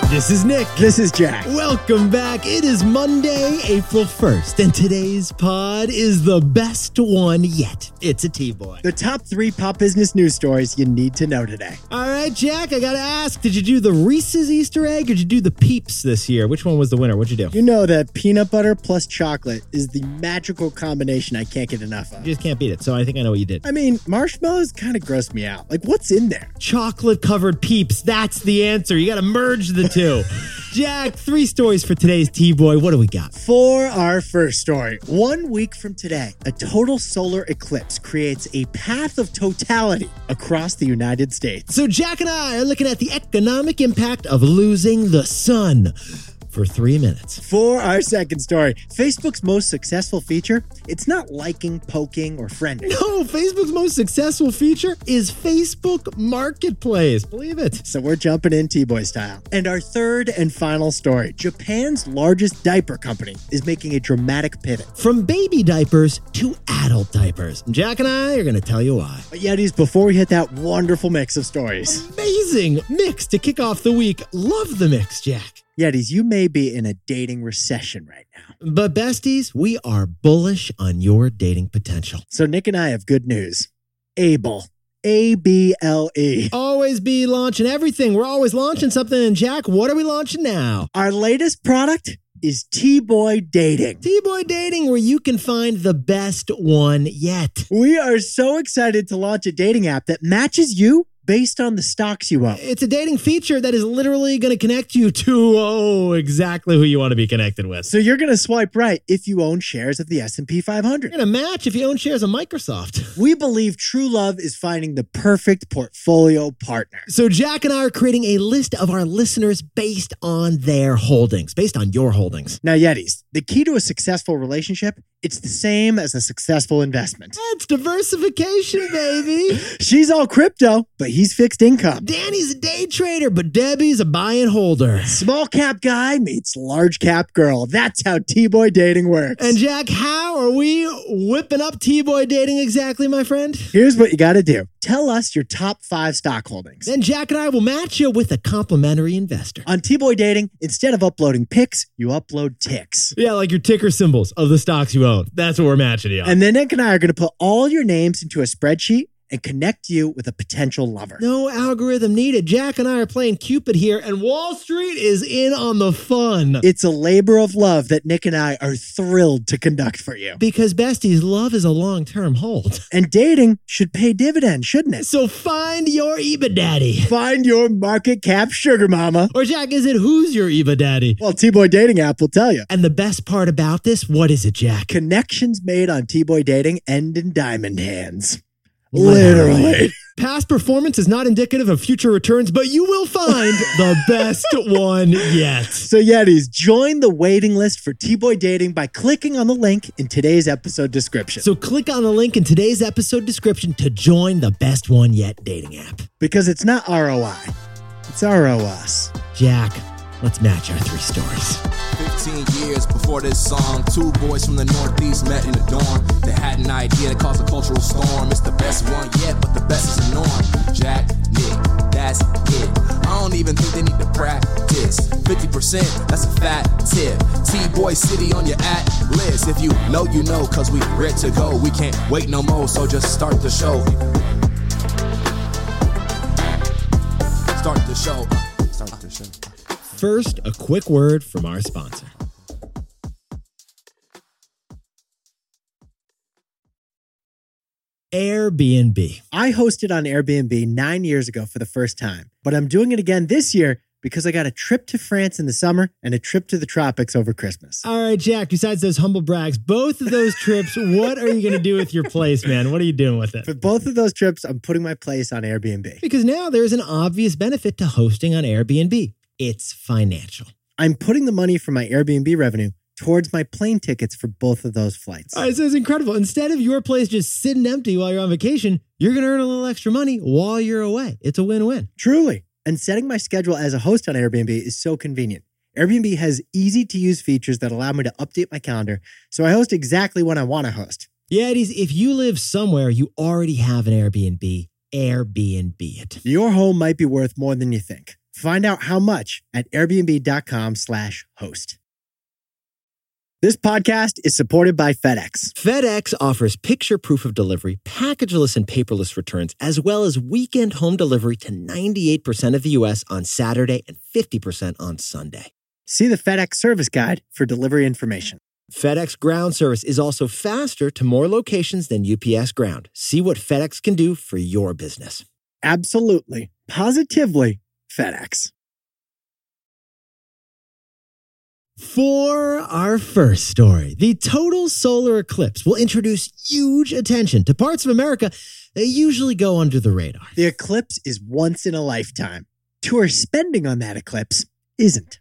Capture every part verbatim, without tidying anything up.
This is Nick. This is Jack. Welcome back. It is Monday, April first, and today's pod is the best one yet. It's a T-Boy. The top three pop business news stories you need to know today. All right, Jack, I gotta ask, did you do the Reese's Easter egg or did you do the Peeps this year? Which one was the winner? What'd you do? You know that peanut butter plus chocolate is the magical combination I can't get enough of. You just can't beat it, so I think I know what you did. I mean, marshmallows kind of gross me out. Like, what's in there? Chocolate-covered Peeps. That's the answer. You gotta merge the two. Jack, three stories for today's T-Boy. What do we got? For our first story, one week from today, a total solar eclipse creates a path of totality across the United States. So Jack and I are looking at the economic impact of losing the sun for three minutes. For our second story, Facebook's most successful feature, it's not liking, poking, or friending. No, Facebook's most successful feature is Facebook Marketplace. Believe it. So we're jumping in T-Boy style. And our third and final story, Japan's largest diaper company is making a dramatic pivot. From baby diapers to adult diapers. Jack and I are going to tell you why. But Yetis, before we hit that wonderful mix of stories. Amazing mix to kick off the week. Love the mix, Jack. Yetis, you may be in a dating recession right now. But besties, we are bullish on your dating potential. So Nick and I have good news. Able. A B L E. Always be launching everything. We're always launching something. And Jack, what are we launching now? Our latest product is T-Boy Dating. T-Boy Dating, where you can find the best one yet. We are so excited to launch a dating app that matches you based on the stocks you own. It's a dating feature that is literally going to connect you to, oh, exactly who you want to be connected with. So you're going to swipe right if you own shares of the S and P five hundred. You're going to match if you own shares of Microsoft. We believe true love is finding the perfect portfolio partner. So Jack and I are creating a list of our listeners based on their holdings, based on your holdings. Now, Yetis, the key to a successful relationship, it's the same as a successful investment. That's diversification, baby. She's all crypto, but he's fixed income. Danny's a day trader, but Debbie's a buy and holder. Small cap guy meets large cap girl. That's how T-Boy Dating works. And Jack, how are we whipping up T-Boy Dating exactly, my friend? Here's what you got to do. Tell us your top five stock holdings. Then Jack and I will match you with a complimentary investor. On T-Boy Dating, instead of uploading pics, you upload ticks. Yeah, like your ticker symbols of the stocks you own. That's what we're matching you on. And then Nick and I are going to put all your names into a spreadsheet and connect you with a potential lover. No algorithm needed. Jack and I are playing Cupid here, and Wall Street is in on the fun. It's a labor of love that Nick and I are thrilled to conduct for you. Because, besties, love is a long-term hold. And dating should pay dividends, shouldn't it? So find your Eba Daddy. Find your market cap sugar mama. Or, Jack, is it who's your Eba Daddy? Well, T-Boy Dating app will tell you. And the best part about this, what is it, Jack? Connections made on T-Boy Dating end in diamond hands. Literally. Past performance is not indicative of future returns, but you will find the best one yet. So Yetis, join the waiting list for T-Boy Dating by clicking on the link in today's episode description. So click on the link in today's episode description to join the best one yet dating app. Because it's not R O I, it's R O us. Jack, let's match our three stories. fifteen years before this song, two boys from the Northeast met in the dorm. They had an idea that caused a cultural storm. It's the best one yet, but the best is the norm. Jack, Nick, that's it. I don't even think they need to practice. fifty percent, that's a fat tip. T-Boy City on your at list. If you know, you know, cause we ready to go. We can't wait no more, so just start the show. Start the show. Start the show. First, a quick word from our sponsor. Airbnb. I hosted on Airbnb nine years ago for the first time, but I'm doing it again this year because I got a trip to France in the summer and a trip to the tropics over Christmas. All right, Jack, besides those humble brags, both of those trips, what are you going to do with your place, man? What are you doing with it? For both of those trips, I'm putting my place on Airbnb. Because now there's an obvious benefit to hosting on Airbnb. It's financial. I'm putting the money from my Airbnb revenue towards my plane tickets for both of those flights. All right, so it's incredible. Instead of your place just sitting empty while you're on vacation, you're going to earn a little extra money while you're away. It's a win-win. Truly. And setting my schedule as a host on Airbnb is so convenient. Airbnb has easy-to-use features that allow me to update my calendar, so I host exactly when I want to host. Yeah, it is. If you live somewhere, you already have an Airbnb. Airbnb it. Your home might be worth more than you think. Find out how much at airbnb.com slash host. This podcast is supported by FedEx. FedEx offers picture proof of delivery, packageless and paperless returns, as well as weekend home delivery to ninety-eight percent of the U S on Saturday and fifty percent on Sunday. See the FedEx service guide for delivery information. FedEx Ground service is also faster to more locations than U P S Ground. See what FedEx can do for your business. Absolutely, positively FedEx. For our first story, the total solar eclipse will introduce huge attention to parts of America that usually go under the radar. The eclipse is once in a lifetime. Tourist spending on that eclipse isn't.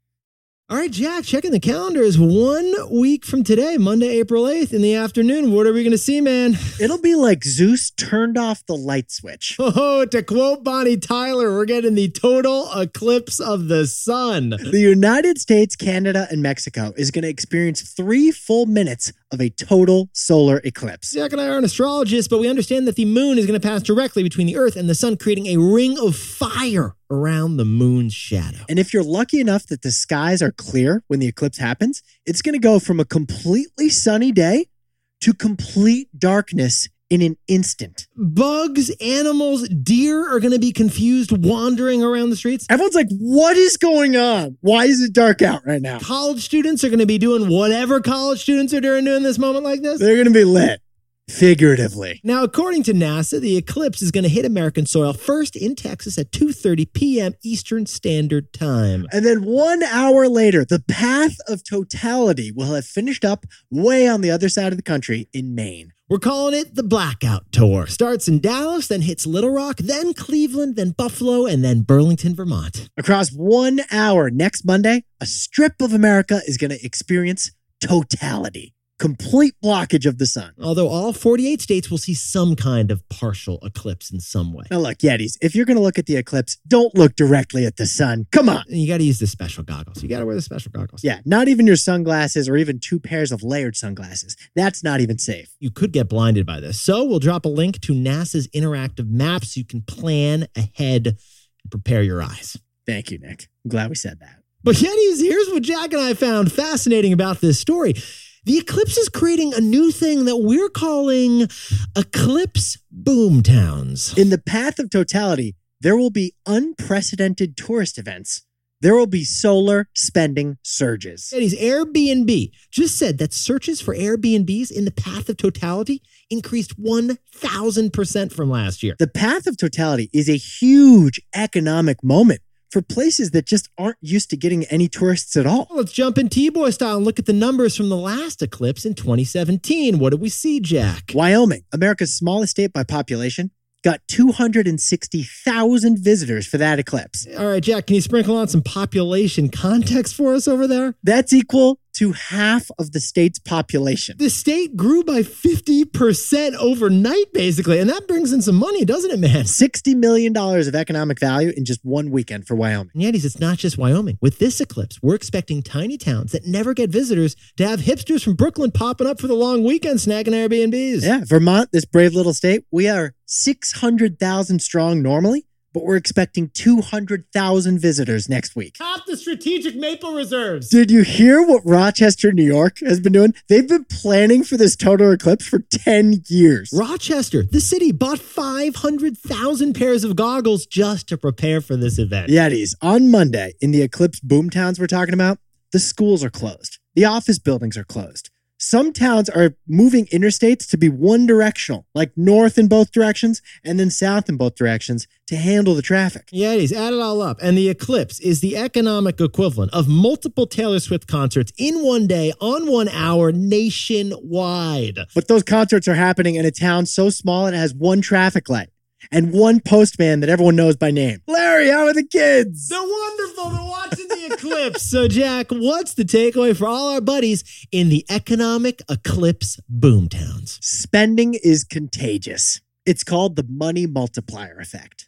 All right, Jack, checking the calendar is one week from today, Monday, April eighth in the afternoon. What are we going to see, man? It'll be like Zeus turned off the light switch. Oh, to quote Bonnie Tyler, we're getting the total eclipse of the sun. The United States, Canada, and Mexico is going to experience three full minutes of a total solar eclipse. Jack and I aren't astrologists, but we understand that the moon is going to pass directly between the Earth and the sun, creating a ring of fire around the moon's shadow. And if you're lucky enough that the skies are clear when the eclipse happens, it's going to go from a completely sunny day to complete darkness in an instant. Bugs, animals, deer are going to be confused wandering around the streets. Everyone's like, what is going on? Why is it dark out right now? College students are going to be doing whatever college students are doing in this moment like this. They're going to be lit. Figuratively. Now, according to NASA, the eclipse is going to hit American soil first in Texas at two thirty p.m. Eastern Standard Time. And then one hour later, the path of totality will have finished up way on the other side of the country in Maine. We're calling it the Blackout Tour. Starts in Dallas, then hits Little Rock, then Cleveland, then Buffalo, and then Burlington, Vermont. Across one hour next Monday, a strip of America is going to experience totality. Complete blockage of the sun. Although all forty-eight states will see some kind of partial eclipse in some way. Now look, Yetis, if you're going to look at the eclipse, don't look directly at the sun. Come on. You got to use the special goggles. You got to wear the special goggles. Yeah, not even your sunglasses or even two pairs of layered sunglasses. That's not even safe. You could get blinded by this. So we'll drop a link to NASA's interactive map so you can plan ahead and prepare your eyes. Thank you, Nick. I'm glad we said that. But Yetis, here's what Jack and I found fascinating about this story. The eclipse is creating a new thing that we're calling eclipse boomtowns. In the path of totality, there will be unprecedented tourist events. There will be solar spending surges. Yetis, Airbnb just said that searches for Airbnbs in the path of totality increased one thousand percent from last year. The path of totality is a huge economic moment for places that just aren't used to getting any tourists at all. Well, let's jump in T-Boy style and look at the numbers from the last eclipse in twenty seventeen. What did we see, Jack? Wyoming, America's smallest state by population, got two hundred sixty thousand visitors for that eclipse. All right, Jack, can you sprinkle on some population context for us over there? That's equal to half of the state's population. The state grew by fifty percent overnight, basically, and that brings in some money, doesn't it, man? sixty million dollars of economic value in just one weekend for Wyoming. And Yetis, it's not just Wyoming. With this eclipse, we're expecting tiny towns that never get visitors to have hipsters from Brooklyn popping up for the long weekend snagging Airbnbs. Yeah, Vermont, this brave little state, we are six hundred thousand strong normally, but we're expecting two hundred thousand visitors next week. Top the strategic maple reserves. Did you hear what Rochester, New York has been doing? They've been planning for this total eclipse for ten years. Rochester, the city, bought five hundred thousand pairs of goggles just to prepare for this event. Yetis, on Monday, in the eclipse boomtowns we're talking about, the schools are closed. The office buildings are closed. Some towns are moving interstates to be one directional, like north in both directions and then south in both directions to handle the traffic. Yetis, add it all up. And the eclipse is the economic equivalent of multiple Taylor Swift concerts in one day on one hour nationwide. But those concerts are happening in a town so small it has one traffic light and one postman that everyone knows by name. Larry, how are the kids? They're wonderful. They're watching the eclipse. So, Jack, what's the takeaway for all our buddies in the economic eclipse boomtowns? Spending is contagious. It's called the money multiplier effect.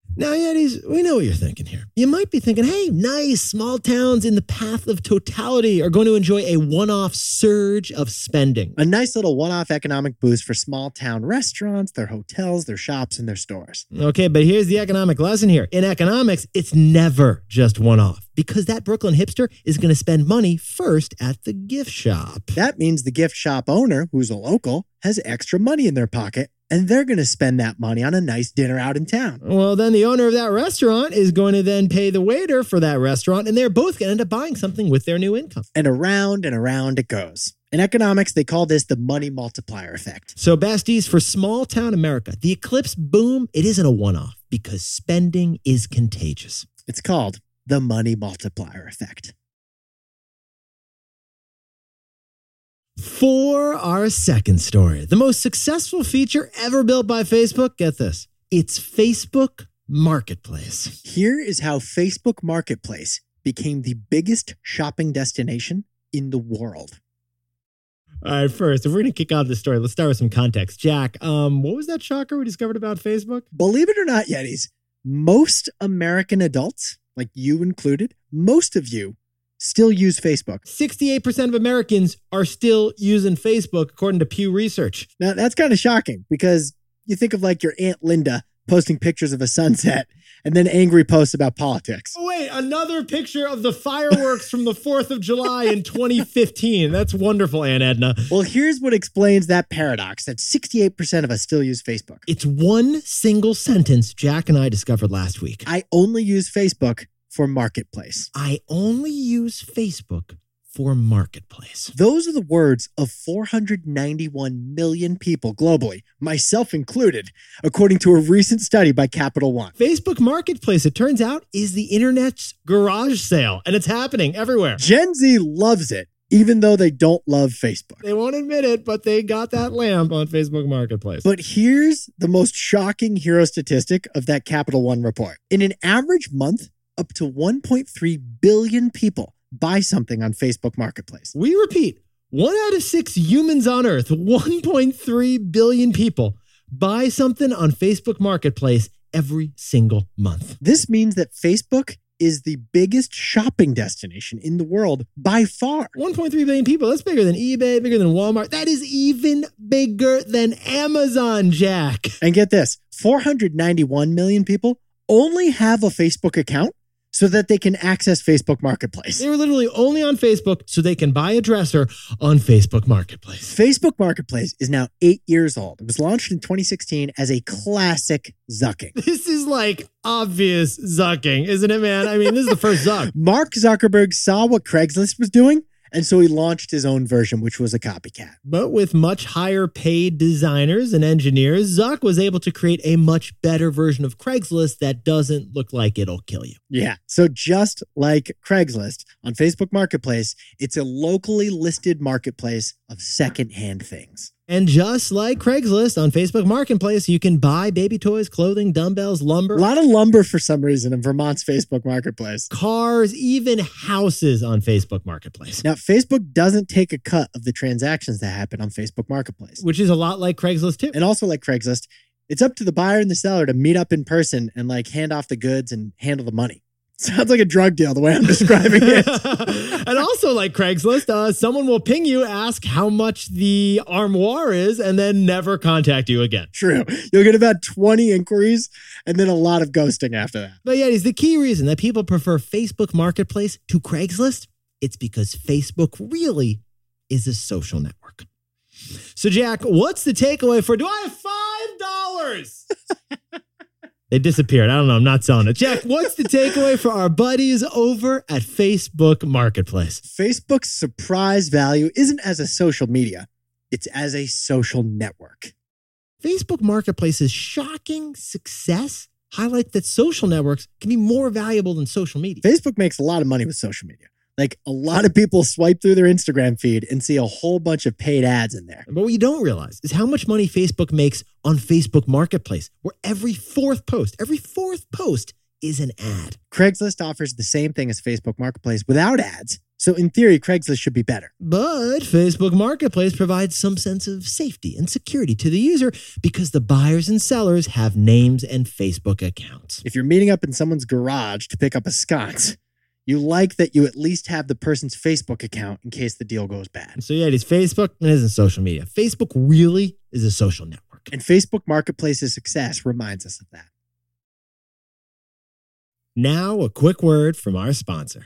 Now, Yetis, we know what you're thinking here. You might be thinking, hey, nice, small towns in the path of totality are going to enjoy a one-off surge of spending. A nice little one-off economic boost for small town restaurants, their hotels, their shops, and their stores. Okay, but here's the economic lesson here. In economics, it's never just one-off because that Brooklyn hipster is going to spend money first at the gift shop. That means the gift shop owner, who's a local, has extra money in their pocket, and they're going to spend that money on a nice dinner out in town. Well, then the owner of that restaurant is going to then pay the waiter for that restaurant, and they're both going to end up buying something with their new income. And around and around it goes. In economics, they call this the money multiplier effect. So, besties, for small town America, the eclipse boom, it isn't a one-off because spending is contagious. It's called the money multiplier effect. For our second story, the most successful feature ever built by Facebook, get this, it's Facebook Marketplace. Here is how Facebook Marketplace became the biggest shopping destination in the world. All right, first, if we're going to kick off this story, let's start with some context. Jack, um, what was that shocker we discovered about Facebook? Believe it or not, Yetis, most American adults, like you included, most of you still use Facebook. sixty-eight percent of Americans are still using Facebook, according to Pew Research. Now, that's kind of shocking because you think of like your Aunt Linda posting pictures of a sunset and then angry posts about politics. Oh, wait, another picture of the fireworks from the fourth of July in twenty fifteen. That's wonderful, Aunt Edna. Well, here's what explains that paradox that sixty-eight percent of us still use Facebook. It's one single sentence Jack and I discovered last week. I only use Facebook for Marketplace. I only use Facebook for Marketplace. Those are the words of four hundred ninety-one million people globally, myself included, according to a recent study by Capital One. Facebook Marketplace, it turns out, is the internet's garage sale, and it's happening everywhere. Gen Z loves it, even though they don't love Facebook. They won't admit it, but they got that lamp on Facebook Marketplace. But here's the most shocking hero statistic of that Capital One report. In an average month, up to one point three billion people buy something on Facebook Marketplace. We repeat, one out of six humans on Earth, one point three billion people, buy something on Facebook Marketplace every single month. This means that Facebook is the biggest shopping destination in the world by far. one point three billion people, that's bigger than eBay, bigger than Walmart. That is even bigger than Amazon, Jack. And get this, four hundred ninety-one million people only have a Facebook account so that they can access Facebook Marketplace. They were literally only on Facebook so they can buy a dresser on Facebook Marketplace. Facebook Marketplace is now eight years old. It was launched in twenty sixteen as a classic zucking. This is like obvious zucking, isn't it, man? I mean, this is the first zuck. Mark Zuckerberg saw what Craigslist was doing, and so he launched his own version, which was a copycat. But with much higher paid designers and engineers, Zuck was able to create a much better version of Craigslist that doesn't look like it'll kill you. Yeah. So just like Craigslist, on Facebook Marketplace, it's a locally listed marketplace of secondhand things. And just like Craigslist, on Facebook Marketplace, you can buy baby toys, clothing, dumbbells, lumber. A lot of lumber for some reason in Vermont's Facebook Marketplace. Cars, even houses on Facebook Marketplace. Now, Facebook doesn't take a cut of the transactions that happen on Facebook Marketplace. Which is a lot like Craigslist too. And also like Craigslist, it's up to the buyer and the seller to meet up in person and like hand off the goods and handle the money. Sounds like a drug deal the way I'm describing it. And also like Craigslist, uh, someone will ping you, ask how much the armoire is, and then never contact you again. True. You'll get about twenty inquiries and then a lot of ghosting after that. But yeah, it's the key reason that people prefer Facebook Marketplace to Craigslist. It's because Facebook really is a social network. So Jack, what's the takeaway for, do I have five dollars? They disappeared. I don't know. I'm not selling it. Jack, what's the takeaway for our buddies over at Facebook Marketplace? Facebook's surprise value isn't as a social media. It's as a social network. Facebook Marketplace's shocking success highlights that social networks can be more valuable than social media. Facebook makes a lot of money with social media. Like, a lot of people swipe through their Instagram feed and see a whole bunch of paid ads in there. But what you don't realize is how much money Facebook makes on Facebook Marketplace, where every fourth post, every fourth post is an ad. Craigslist offers the same thing as Facebook Marketplace without ads, So in theory, Craigslist should be better. But Facebook Marketplace provides some sense of safety and security to the user because the buyers and sellers have names and Facebook accounts. If you're meeting up in someone's garage to pick up a sconce, you like that you at least have the person's Facebook account in case the deal goes bad. So yeah, it is Facebook and it isn't social media. Facebook really is a social network. And Facebook Marketplace's success reminds us of that. Now, a quick word from our sponsor,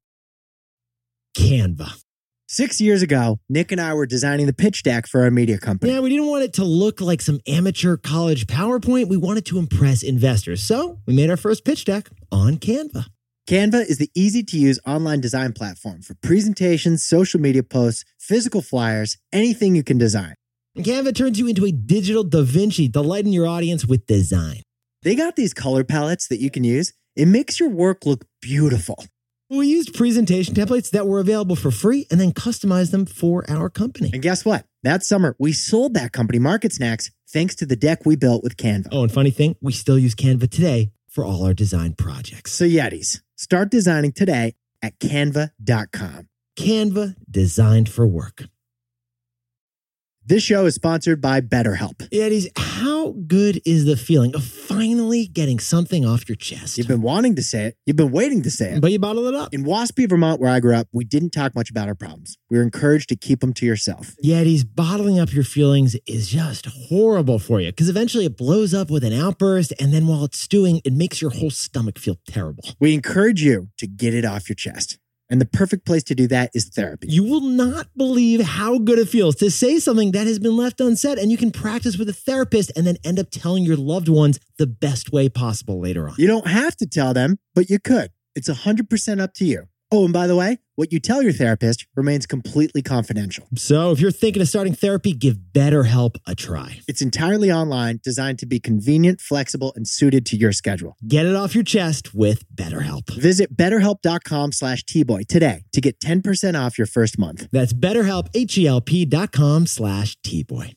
Canva. Six years ago, Nick and I were designing the pitch deck for our media company. Yeah, we didn't want it to look like some amateur college PowerPoint. We wanted to impress investors. So we made our first pitch deck on Canva. Canva is the easy-to-use online design platform for presentations, social media posts, physical flyers, anything you can design. And Canva turns you into a digital Da Vinci, delighting your audience with design. They got these color palettes that you can use. It makes your work look beautiful. We used presentation templates that were available for free and then customized them for our company. And guess what? That summer, we sold that company Market Snacks thanks to the deck we built with Canva. Oh, and funny thing, we still use Canva today for all our design projects. So Yetis, start designing today at canva dot com. Canva, designed for work. This show is sponsored by BetterHelp. Yetis, how good is the feeling of finally getting something off your chest? You've been wanting to say it. You've been waiting to say it. But you bottle it up. In Waspy, Vermont, where I grew up, we didn't talk much about our problems. We were encouraged to keep them to yourself. Yetis, bottling up your feelings is just horrible for you because eventually it blows up with an outburst, and then while it's stewing, it makes your whole stomach feel terrible. We encourage you to get it off your chest. And the perfect place to do that is therapy. You will not believe how good it feels to say something that has been left unsaid, and you can practice with a therapist and then end up telling your loved ones the best way possible later on. You don't have to tell them, but you could. It's one hundred percent up to you. Oh, and by the way, what you tell your therapist remains completely confidential. So if you're thinking of starting therapy, give BetterHelp a try. It's entirely online, designed to be convenient, flexible, and suited to your schedule. Get it off your chest with BetterHelp. Visit betterhelp.com slash T-Boy today to get ten percent off your first month. That's BetterHelp, H-E-L-P dot com slash T-Boy.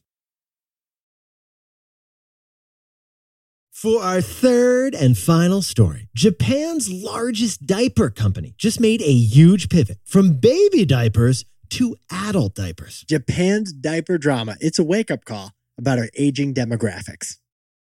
For our third and final story, Japan's largest diaper company just made a huge pivot from baby diapers to adult diapers. Japan's diaper drama. It's a wake-up call about our aging demographics.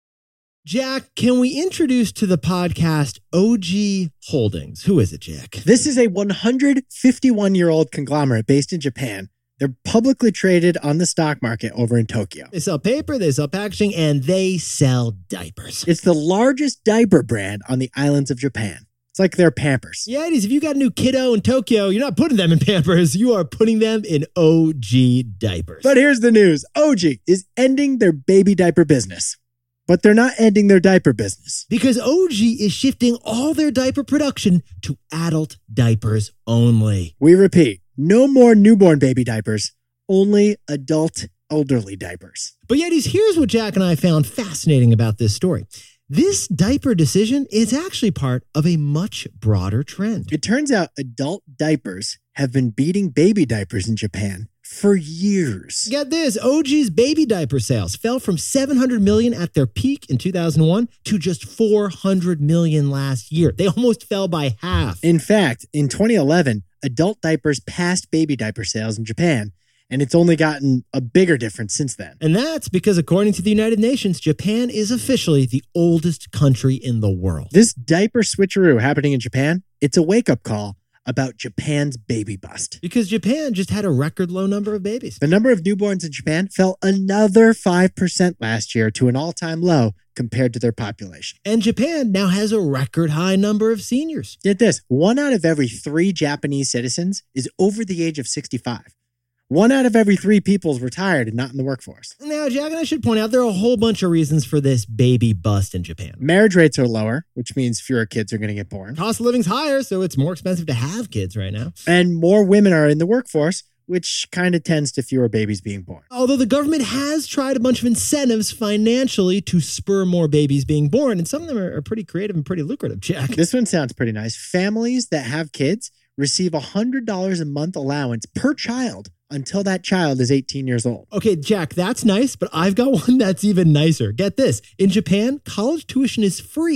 Jack, can we introduce to the podcast O G Holdings? Who is it, Jack? This is a one hundred fifty-one-year-old conglomerate based in Japan. They're publicly traded on the stock market over in Tokyo. They sell paper, they sell packaging, and they sell diapers. It's the largest diaper brand on the islands of Japan. It's like their Pampers. Yeah, it is. If you got a new kiddo in Tokyo, you're not putting them in Pampers. You are putting them in O G diapers. But here's the news. O G is ending their baby diaper business. But they're not ending their diaper business. Because O G is shifting all their diaper production to adult diapers only. We repeat. No more newborn baby diapers, only adult elderly diapers. But yet, here's what Jack and I found fascinating about this story. This diaper decision is actually part of a much broader trend. It turns out adult diapers have been beating baby diapers in Japan for years. Get this, O G's baby diaper sales fell from seven hundred million at their peak in two thousand one to just four hundred million last year. They almost fell by half. In fact, in twenty eleven, adult diapers passed baby diaper sales in Japan, and it's only gotten a bigger difference since then. And that's because, according to the United Nations, Japan is officially the oldest country in the world. This diaper switcheroo happening in Japan, it's a wake-up call about Japan's baby bust. Because Japan just had a record low number of babies. The number of newborns in Japan fell another five percent last year to an all-time low compared to their population. And Japan now has a record high number of seniors. Get this, one out of every three Japanese citizens is over the age of sixty-five. One out of every three people is retired and not in the workforce. Now, Jack, and I should point out there are a whole bunch of reasons for this baby bust in Japan. Marriage rates are lower, which means fewer kids are going to get born. Cost of living's higher, so it's more expensive to have kids right now. And more women are in the workforce, which kind of tends to fewer babies being born. Although the government has tried a bunch of incentives financially to spur more babies being born, and some of them are, are pretty creative and pretty lucrative, Jack. This one sounds pretty nice. Families that have kids receive a one hundred dollars a month allowance per child until that child is eighteen years old. Okay, Jack, that's nice, but I've got one that's even nicer. Get this. In Japan, college tuition is free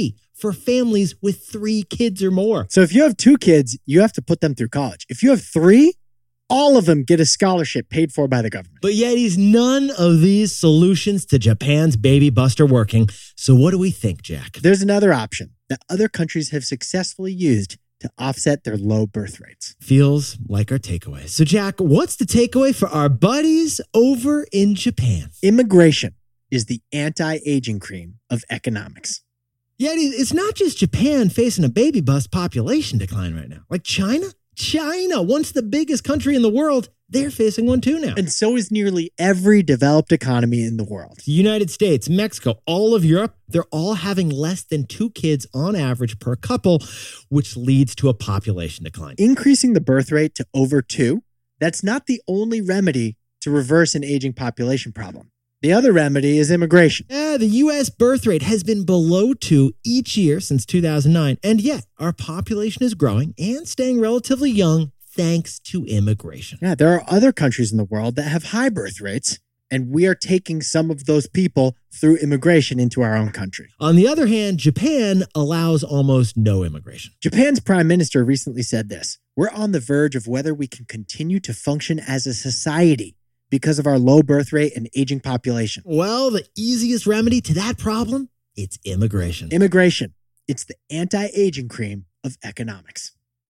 for families with three kids or more. So if you have two kids, you have to put them through college. If you have three, all of them get a scholarship paid for by the government. But yet he's none of these solutions to Japan's baby bust are working. So what do we think, Jack? There's another option that other countries have successfully used to offset their low birth rates. Feels like our takeaway. So Jack, what's the takeaway for our buddies over in Japan? Immigration is the anti-aging cream of economics. Yet it's not just Japan facing a baby bust population decline right now. Like China? China, once the biggest country in the world, they're facing one too now. And so is nearly every developed economy in the world. The United States, Mexico, all of Europe, they're all having less than two kids on average per couple, which leads to a population decline. Increasing the birth rate to over two, that's not the only remedy to reverse an aging population problem. The other remedy is immigration. Yeah, the U S birth rate has been below two each year since two thousand nine, and yet our population is growing and staying relatively young thanks to immigration. Yeah, there are other countries in the world that have high birth rates, and we are taking some of those people through immigration into our own country. On the other hand, Japan allows almost no immigration. Japan's prime minister recently said this: "We're on the verge of whether we can continue to function as a society because of our low birth rate and aging population." Well, the easiest remedy to that problem, it's immigration. Immigration. It's the anti-aging cream of economics.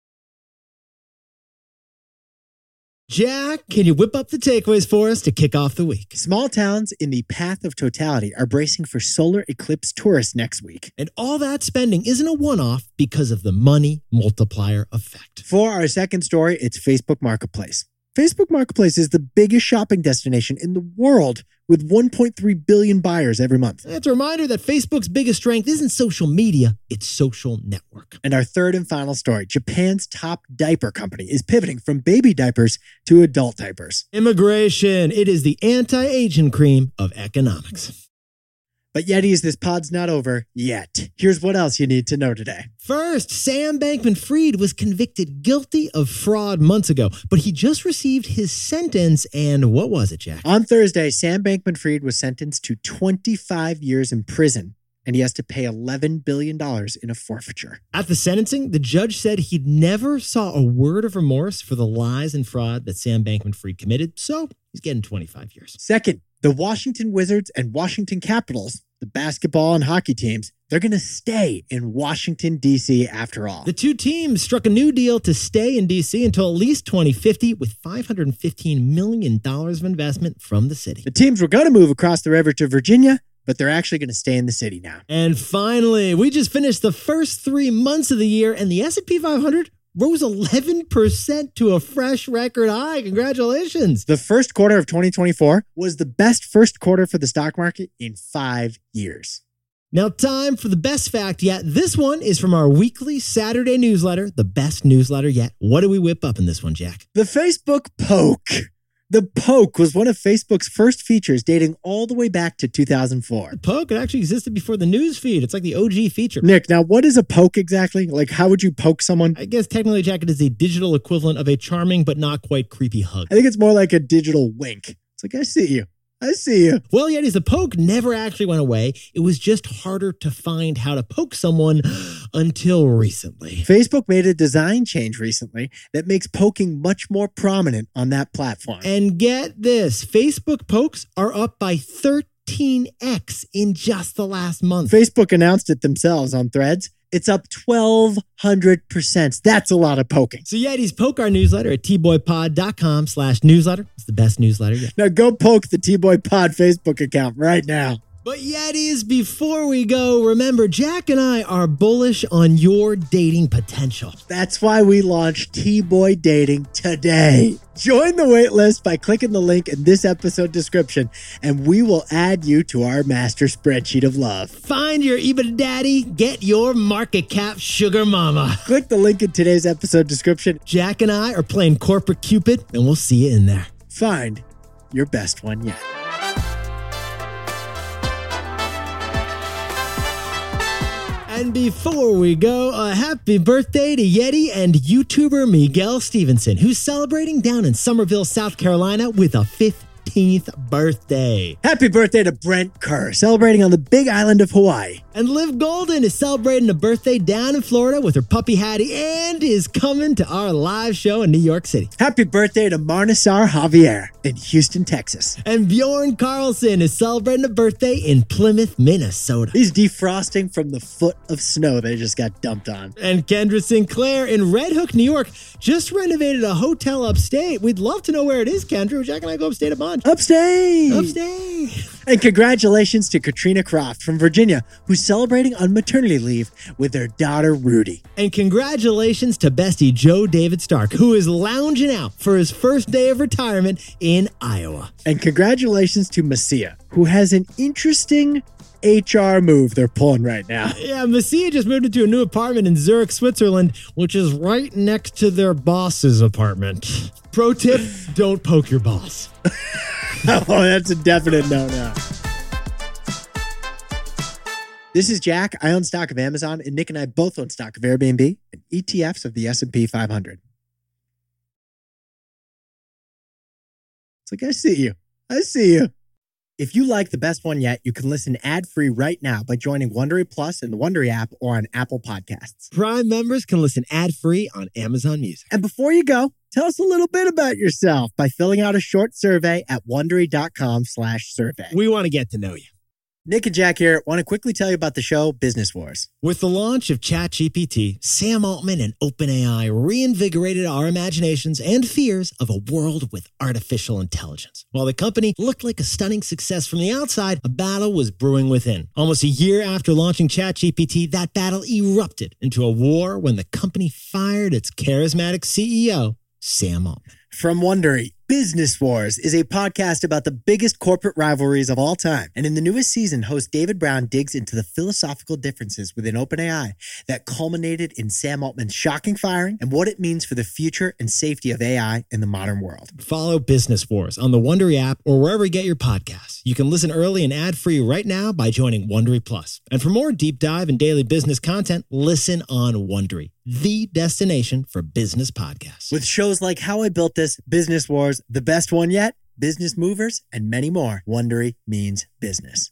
Jack, can you whip up the takeaways for us to kick off the week? Small towns in the path of totality are bracing for solar eclipse tourists next week. And all that spending isn't a one-off because of the money multiplier effect. For our second story, it's Facebook Marketplace. Facebook Marketplace is the biggest shopping destination in the world with one point three billion buyers every month. It's a reminder that Facebook's biggest strength isn't social media, it's social network. And our third and final story, Japan's top diaper company is pivoting from baby diapers to adult diapers. Immigration. It is the anti-aging cream of economics. But Yetis, this pod's not over yet. Here's what else you need to know today. First, Sam Bankman-Fried was convicted guilty of fraud months ago, but he just received his sentence, and what was it, Jack? On Thursday, Sam Bankman-Fried was sentenced to twenty-five years in prison, and he has to pay eleven billion dollars in a forfeiture. At the sentencing, the judge said he'd never saw a word of remorse for the lies and fraud that Sam Bankman-Fried committed, so he's getting twenty-five years. Second, the Washington Wizards and Washington Capitals, the basketball and hockey teams, they're going to stay in Washington, D C after all. The two teams struck a new deal to stay in D C until at least twenty fifty with five hundred fifteen million dollars of investment from the city. The teams were going to move across the river to Virginia, but they're actually going to stay in the city now. And finally, we just finished the first three months of the year, and the S and P five hundred rose eleven percent to a fresh record high. Congratulations. The first quarter of twenty twenty-four was the best first quarter for the stock market in five years. Now, time for the best fact yet. This one is from our weekly Saturday newsletter, the best newsletter yet. What do we whip up in this one, Jack? The Facebook Poke. The Poke was one of Facebook's first features dating all the way back to two thousand four. The Poke, it actually existed before the news feed. It's like the O G feature. Nick, now what is a poke exactly? Like, how would you poke someone? I guess technically, Jack, it is a digital equivalent of a charming but not quite creepy hug. I think it's more like a digital wink. It's like, I see you. I see you. Well, Yetis, the poke never actually went away. It was just harder to find how to poke someone until recently. Facebook made a design change recently that makes poking much more prominent on that platform. And get this, Facebook pokes are up by thirteen x in just the last month. Facebook announced it themselves on Threads. It's up twelve hundred percent. That's a lot of poking. So Yetis, poke our newsletter at tboypod.com slash newsletter. It's the best newsletter yet. Now go poke the T-Boy Pod Facebook account right now. But Yetis, before we go, remember, Jack and I are bullish on your dating potential. That's why we launched T-Boy Dating today. Join the wait list by clicking the link in this episode description, and we will add you to our master spreadsheet of love. Find your EBITDA daddy, get your market cap sugar mama. Click the link in today's episode description. Jack and I are playing Corporate Cupid, and we'll see you in there. Find your best one yet. And before we go, a happy birthday to Yeti and YouTuber Miguel Stevenson, who's celebrating down in Summerville, South Carolina with a fifth fifteenth birthday. Happy birthday to Brent Kerr, celebrating on the big island of Hawaii. And Liv Golden is celebrating a birthday down in Florida with her puppy Hattie and is coming to our live show in New York City. Happy birthday to Marnisar Javier in Houston, Texas. And Bjorn Carlson is celebrating a birthday in Plymouth, Minnesota. He's defrosting from the foot of snow they just got dumped on. And Kendra Sinclair in Red Hook, New York, just renovated a hotel upstate. We'd love to know where it is, Kendra. Jack and I go upstate a bunch. Upstate! Upstate! And congratulations to Katrina Croft from Virginia, who's celebrating on maternity leave with their daughter, Rudy. And congratulations to bestie Joe David Stark, who is lounging out for his first day of retirement in Iowa. And congratulations to Masia, who has an interesting H R move they're pulling right now. Yeah, Masia just moved into a new apartment in Zurich, Switzerland, which is right next to their boss's apartment. Pro tip, don't poke your boss. Oh, that's a definite no-no. This is Jack. I own stock of Amazon, and Nick and I both own stock of Airbnb and E T Fs of the S and P five hundred. It's like, I see you. I see you. If you like The Best One Yet, you can listen ad-free right now by joining Wondery Plus in the Wondery app or on Apple Podcasts. Prime members can listen ad-free on Amazon Music. And before you go, tell us a little bit about yourself by filling out a short survey at Wondery.com slash survey. We want to get to know you. Nick and Jack here want to quickly tell you about the show Business Wars. With the launch of ChatGPT, Sam Altman and OpenAI reinvigorated our imaginations and fears of a world with artificial intelligence. While the company looked like a stunning success from the outside, a battle was brewing within. Almost a year after launching ChatGPT, that battle erupted into a war when the company fired its charismatic C E O, Sam Altman. From Wondery, Business Wars is a podcast about the biggest corporate rivalries of all time. And in the newest season, host David Brown digs into the philosophical differences within OpenAI that culminated in Sam Altman's shocking firing and what it means for the future and safety of A I in the modern world. Follow Business Wars on the Wondery app or wherever you get your podcasts. You can listen early and ad-free right now by joining Wondery Plus. And for more deep dive and daily business content, listen on Wondery, the destination for business podcasts. With shows like How I Built This, Business Wars, The Best One Yet, Business Movers, and many more, Wondery means business.